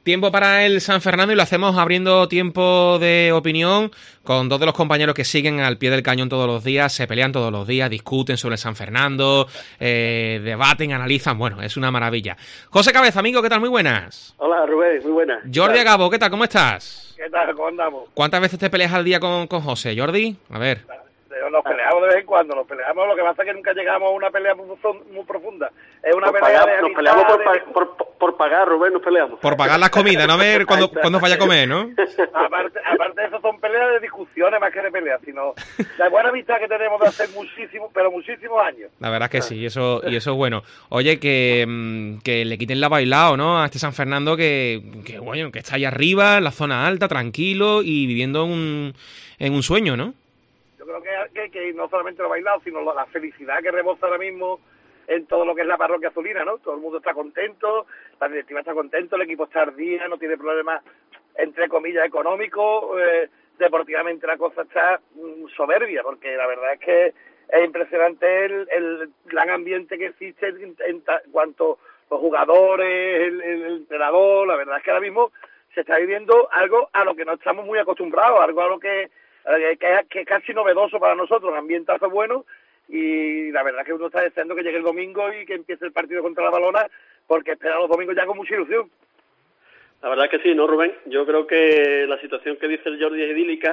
Tiempo para el San Fernando y lo hacemos abriendo tiempo de opinión con dos de los compañeros que siguen al pie del cañón todos los días, se pelean todos los días, discuten sobre el San Fernando, debaten, analizan, bueno, es una maravilla. José Cabeza, amigo, ¿qué tal? Muy buenas. Hola, Rubén, muy buenas. Jordi Agabo, ¿qué tal? ¿Cómo estás? ¿Qué tal? ¿Cómo andamos? ¿Cuántas veces te peleas al día con José, Jordi? A ver. Nos peleamos de vez en cuando, lo que pasa es que nunca llegamos a una pelea muy profunda. Es una por pelea pagar, de nos peleamos por pagar, Rubén, nos peleamos. Por pagar las comidas, no ver cuando vaya a comer, ¿no? Aparte de eso, son peleas de discusiones más que de peleas, sino la buena amistad que tenemos de hace muchísimos años. La verdad es que sí, eso es bueno. Oye, que le quiten la bailao, ¿no? A este San Fernando que bueno, que está ahí arriba, en la zona alta, tranquilo y viviendo en un sueño, ¿no? Yo creo que no solamente lo bailado, sino la felicidad que rebosa ahora mismo en todo lo que es la parroquia azulina, ¿no? Todo el mundo está contento, la directiva está contento, el equipo está al día, no tiene problemas, entre comillas, económicos, deportivamente la cosa está soberbia, porque la verdad es que es impresionante el gran ambiente que existe en cuanto a los jugadores, el entrenador. La verdad es que ahora mismo se está viviendo algo a lo que no estamos muy acostumbrados, algo a lo que es casi novedoso para nosotros, un ambientazo bueno, y la verdad es que uno está deseando que llegue el domingo y que empiece el partido contra la Valona, porque espera los domingos ya con mucha ilusión. La verdad es que sí, ¿no, Rubén? Yo creo que la situación que dice el Jordi es idílica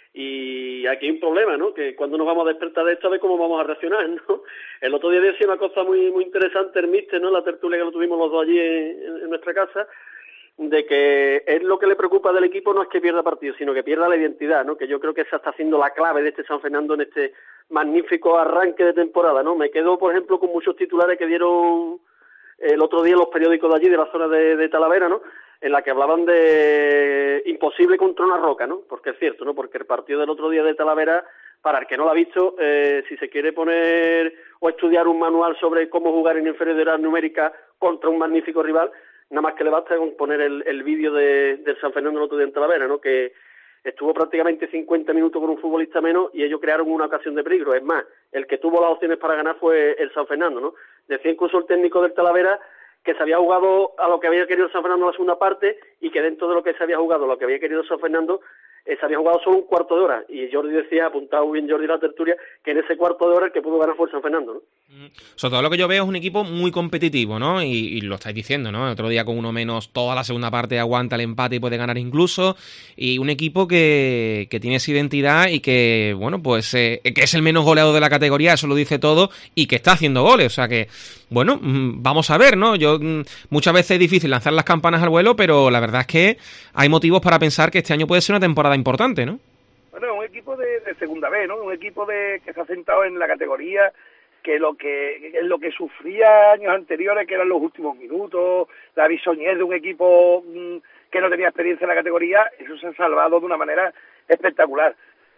y aquí hay un problema, ¿no? Que cuando nos vamos a despertar de esto, de cómo vamos a reaccionar, ¿no? El otro día decía una cosa muy interesante el míster, ¿no? La tertulia que lo tuvimos los dos allí en nuestra casa, de que es lo que le preocupa del equipo no es que pierda partido, sino que pierda la identidad, ¿no? Que yo creo que esa está siendo la clave de este San Fernando en este magnífico arranque de temporada, ¿no? Me quedo, por ejemplo, con muchos titulares que dieron el otro día los periódicos de allí, de la zona de Talavera, ¿no? En la que hablaban de imposible contra una roca, ¿no? Porque es cierto, ¿no? Porque el partido del otro día de Talavera, para el que no lo ha visto, si se quiere poner o estudiar un manual sobre cómo jugar en inferioridad numérica contra un magnífico rival, nada más que le basta con poner el vídeo del San Fernando el otro día en Talavera, ¿no? Que estuvo prácticamente 50 minutos con un futbolista menos y ellos crearon una ocasión de peligro. Es más, el que tuvo las opciones para ganar fue el San Fernando, ¿no? Decía incluso el técnico del Talavera que se había jugado a lo que había querido el San Fernando en la segunda parte y que dentro de lo que se había jugado, lo que había querido el San Fernando, se había jugado solo un cuarto de hora. Y Jordi decía, apuntado bien Jordi la tertulia, que en ese cuarto de hora el que pudo ganar fue el San Fernando, ¿no? Sobre todo lo que yo veo es un equipo muy competitivo, ¿no? Y lo estáis diciendo, ¿no? El otro día con uno menos, toda la segunda parte aguanta el empate y puede ganar incluso. Y un equipo que tiene esa identidad y que, bueno, pues que es el menos goleado de la categoría, eso lo dice todo, y que está haciendo goles. O sea que, bueno, vamos a ver, ¿no? Muchas veces es difícil lanzar las campanas al vuelo, pero la verdad es que hay motivos para pensar que este año puede ser una temporada importante, ¿no? Bueno, un equipo de segunda B, ¿no? Un equipo que se ha sentado en la categoría, que lo que sufría años anteriores, que eran los últimos minutos, la bisoñez de un equipo que no tenía experiencia en la categoría, eso se ha salvado de una manera espectacular.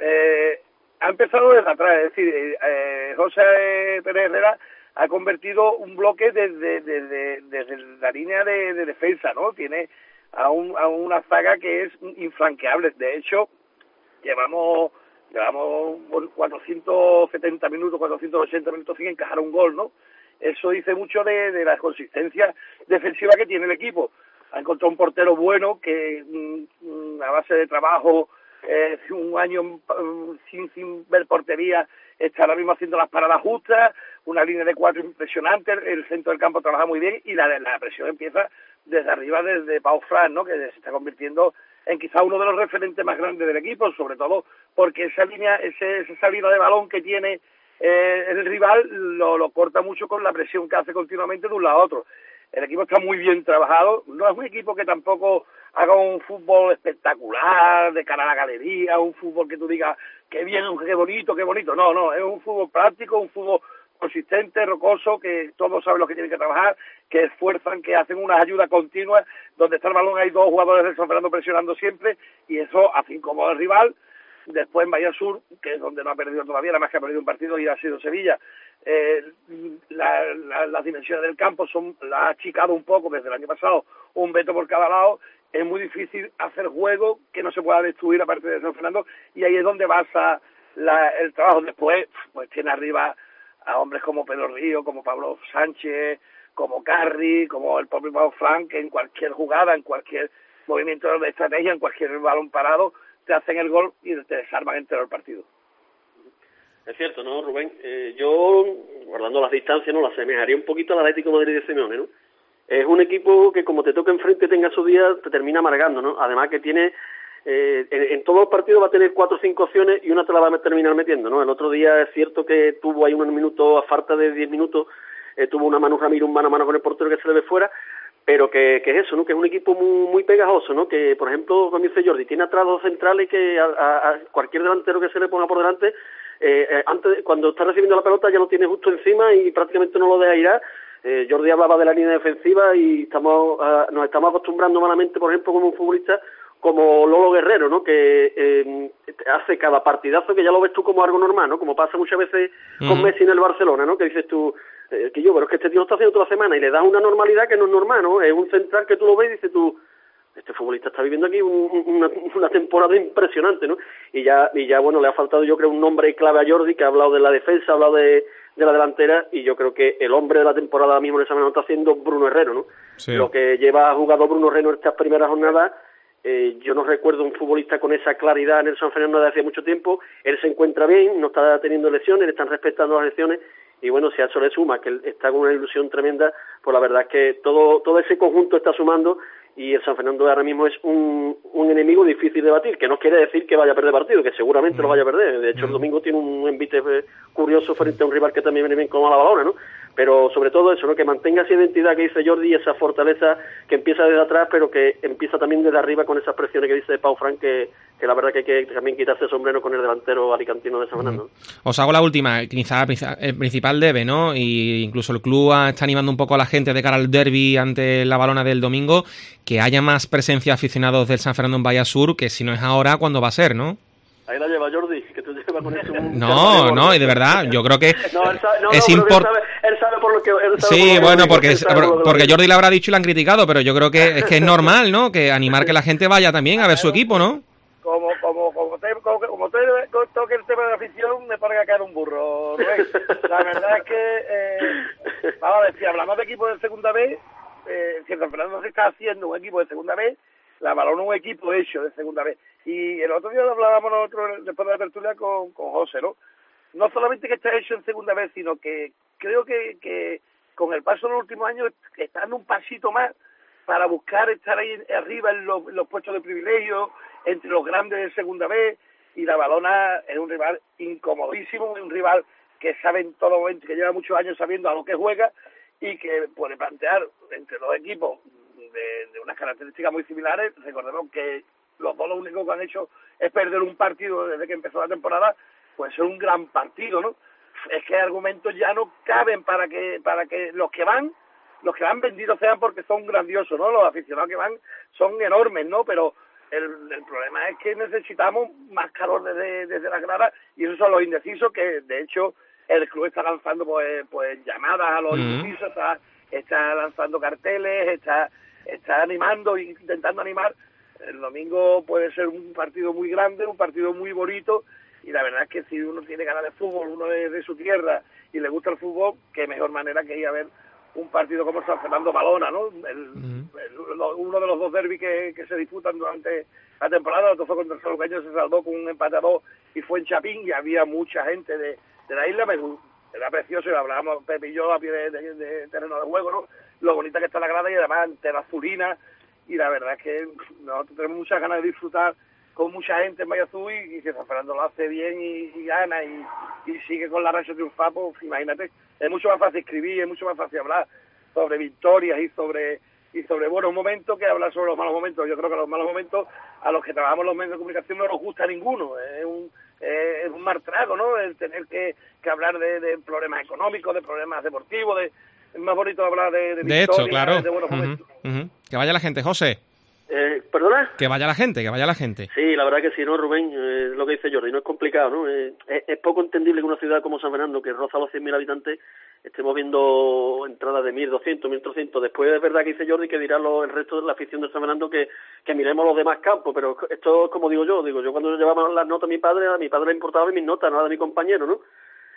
Ha empezado desde atrás, es decir, José Pérez Herrera ha convertido un bloque desde la línea de defensa, ¿no? Tiene a una zaga que es infranqueable. De hecho, llevamos 470 minutos, 480 minutos sin encajar un gol, ¿no? Eso dice mucho de la consistencia defensiva que tiene el equipo. Ha encontrado un portero bueno que a base de trabajo, un año sin ver portería, está ahora mismo haciendo las paradas justas, una línea de 4 impresionante, el centro del campo trabaja muy bien y la presión empieza desde arriba, desde Pau Fran, ¿no? Que se está convirtiendo en quizá uno de los referentes más grandes del equipo, sobre todo porque esa salida de balón que tiene el rival lo corta mucho con la presión que hace continuamente de un lado a otro. El equipo está muy bien trabajado, no es un equipo que tampoco haga un fútbol espectacular de cara a la galería, un fútbol que tú digas qué bien, qué bonito, no, es un fútbol práctico, un fútbol consistente, rocoso, que todos saben lo que tienen que trabajar, que esfuerzan, que hacen unas ayudas continuas, donde está el balón hay dos jugadores del San Fernando presionando siempre, y eso hace incómodo al rival. Después en Bahía Sur, que es donde no ha perdido todavía, nada más que ha perdido un partido y ha sido Sevilla, las dimensiones del campo la ha achicado un poco desde el año pasado, un veto por cada lado. Es muy difícil hacer juego que no se pueda destruir aparte de San Fernando, y ahí es donde basa el trabajo. Después pues tiene arriba a hombres como Pedro Río, como Pablo Sánchez, como Carri, como el propio Pau Frank, que en cualquier jugada, en cualquier movimiento de estrategia, en cualquier balón parado, te hacen el gol y te desarman entero el partido. Es cierto, ¿no, Rubén? Yo, guardando las distancias, no la asemejaría un poquito al Atlético de Madrid de Simeone, ¿no? Es un equipo que como te toca enfrente tenga su día, te termina amargando, ¿no? Además que tiene, en todos los partidos va a tener 4 o 5 opciones y una te la va a terminar metiendo, ¿no? El otro día es cierto que tuvo ahí unos minutos, a falta de 10 minutos, tuvo una Manu Ramírez, un mano a mano con el portero que se le ve fuera, pero que es eso, ¿no? Que es un equipo muy pegajoso, ¿no? Que, por ejemplo, como dice Jordi, tiene atrás 2 centrales que a cualquier delantero que se le ponga por delante, antes, cuando está recibiendo la pelota ya lo tiene justo encima y prácticamente no lo deja ir. Jordi hablaba de la línea defensiva y nos estamos acostumbrando malamente, por ejemplo, como un futbolista como Lolo Guerrero, ¿no? Que hace cada partidazo que ya lo ves tú como algo normal, ¿no? Como pasa muchas veces con Messi en el Barcelona, ¿no? Que dices tú, pero es que este tío lo está haciendo toda la semana y le das una normalidad que no es normal, ¿no? Es un central que tú lo ves y dices tú, este futbolista está viviendo aquí una temporada impresionante, ¿no? Y ya bueno, le ha faltado yo creo un nombre clave a Jordi, que ha hablado de la defensa, ha hablado de la delantera, y yo creo que el hombre de la temporada ahora mismo en esa manera está haciendo Bruno Herrero, ¿no? Sí. Lo que lleva jugado Bruno Herrero en estas primeras jornadas, yo no recuerdo un futbolista con esa claridad en el San Fernando de hace mucho tiempo. Él se encuentra bien, no está teniendo lesiones, le están respetando las lesiones, y bueno, si a eso le suma que él está con una ilusión tremenda, pues la verdad es que todo ese conjunto está sumando, y el San Fernando ahora mismo es un enemigo difícil de batir, que no quiere decir que vaya a perder partido, que seguramente lo vaya a perder. De hecho, el domingo tiene un envite curioso frente a un rival que también viene bien como la balona, ¿no? Pero sobre todo eso, ¿no? Que mantenga esa identidad que dice Jordi, esa fortaleza que empieza desde atrás, pero que empieza también desde arriba con esas presiones que dice Pau Frank, que la verdad que hay que también quitarse el sombrero con el delantero alicantino de San Fernando. Os hago la última, quizá el principal debe, ¿no? Y incluso el club está animando un poco a la gente de cara al derbi ante la balona del domingo, que haya más presencia de aficionados del San Fernando en Bahía Sur, que si no es ahora, ¿cuándo va a ser, no? Ahí la lleva Jordi, que tú llevas con eso. No, y de verdad, yo creo que es importante. Él sabe por lo que... Sí, bueno, porque Jordi le habrá dicho y le han criticado, pero yo creo que es normal, ¿no? Que animar que la gente vaya también a ver su equipo, ¿no? Como toque el tema de la afición, me pone a caer un burro, Rubén. La verdad es que, vamos a ver, si hablamos de equipos de segunda B, si el San Fernando se está haciendo un equipo de segunda B, la Balón es un equipo hecho de segunda B. Y el otro día lo hablábamos nosotros después de la tertulia con José, ¿no? No solamente que está hecho en segunda B, sino que creo que con el paso de los últimos años está dando un pasito más para buscar estar ahí arriba en los puestos de privilegio, entre los grandes de segunda B, y la Balona es un rival incomodísimo, un rival que sabe en todo momento, que lleva muchos años sabiendo a lo que juega, y que puede plantear entre dos equipos de unas características muy similares. Recordemos que los dos lo único que han hecho es perder un partido desde que empezó la temporada, pues es un gran partido, ¿no? Es que argumentos ya no caben para que los que van vendidos sean porque son grandiosos, ¿no? Los aficionados que van son enormes, ¿no? Pero el problema es que necesitamos más calor desde las gradas, y esos son los indecisos, que de hecho el club está lanzando pues llamadas a los indecisos, está lanzando carteles, está animando, intentando animar. El domingo puede ser un partido muy grande, un partido muy bonito, y la verdad es que si uno tiene ganas de fútbol, uno es de su tierra y le gusta el fútbol, qué mejor manera que ir a ver un partido como San Fernando Balona, ¿no? Uno de los dos derbis que se disputan durante la temporada. Otro fue contra el Saluqueño, se salvó con un empate a 2 y fue en Chapín, y había mucha gente de la isla. Era precioso, y lo hablábamos Pepe y yo a pie de terreno de juego, ¿no? Lo bonita que está la grada, y además entera azulina, y la verdad es que nosotros tenemos muchas ganas de disfrutar con mucha gente en Bahía Azul, y que San Fernando lo hace bien y gana y sigue con la racha triunfal, pues imagínate, es mucho más fácil escribir, es mucho más fácil hablar sobre victorias y sobre buenos momentos que hablar sobre los malos momentos. Yo creo que los malos momentos, a los que trabajamos en los medios de comunicación, no nos gusta ninguno. Es un mal trago, ¿no? El tener que hablar de problemas económicos, de problemas deportivos, es más bonito hablar de victorias, hecho, claro, de buenos momentos. Que vaya la gente, José. ¿Perdona? Que vaya la gente. Sí, la verdad que sí, ¿no, Rubén? Lo que dice Jordi, no es complicado, ¿no? Es poco entendible que una ciudad como San Fernando, que roza los 100.000 habitantes, estemos viendo entradas de 1.200, 1.300. Después es verdad que dice Jordi que dirá el resto de la afición de San Fernando que miremos los demás campos, pero esto es como digo yo cuando yo llevaba las notas a mi padre le importaba mis notas, no las de mi compañero, ¿no?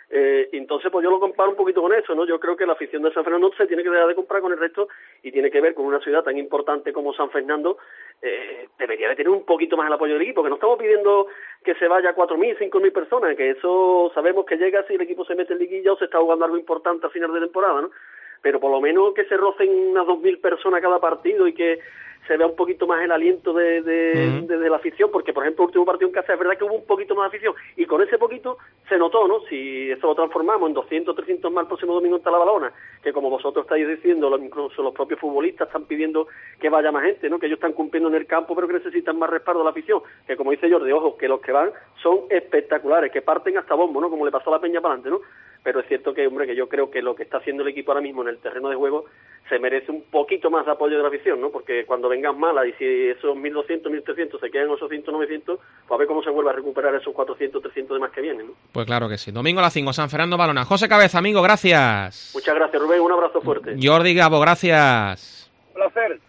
Entonces, pues yo lo comparo un poquito con eso, ¿no? Yo creo que la afición de San Fernando se tiene que dejar de comprar con el resto y tiene que ver con una ciudad tan importante como San Fernando. Debería de tener un poquito más el apoyo del equipo, que no estamos pidiendo que se vaya 4.000, 5.000 personas, que eso sabemos que llega si el equipo se mete en liguilla o se está jugando algo importante a final de temporada, ¿no? Pero por lo menos que se rocen unas 2.000 personas cada partido y que se vea un poquito más el aliento de la afición, porque por ejemplo el último partido en casa es verdad que hubo un poquito más de afición y con ese poquito se notó, ¿no? Si eso lo transformamos en 200, 300 más el próximo domingo en Talabalona, que como vosotros estáis diciendo, incluso los propios futbolistas están pidiendo que vaya más gente, ¿no? Que ellos están cumpliendo en el campo pero que necesitan más respaldo de la afición, que como dice Jordi, ojo, que los que van son espectaculares, que parten hasta bombo, ¿no? Como le pasó a la Peña para adelante, ¿no? Pero es cierto que, hombre, que yo creo que lo que está haciendo el equipo ahora mismo en el terreno de juego se merece un poquito más de apoyo de la afición, ¿no? Porque cuando vengan malas y si esos 1.200, 1.300 se quedan 800, 900, pues a ver cómo se vuelve a recuperar esos 400, 300 de más que vienen, ¿no? Pues claro que sí. Domingo a las 5, San Fernando Balona. José Cabeza, amigo, gracias. Muchas gracias, Rubén. Un abrazo fuerte. Jordi Gabo, gracias. Un placer.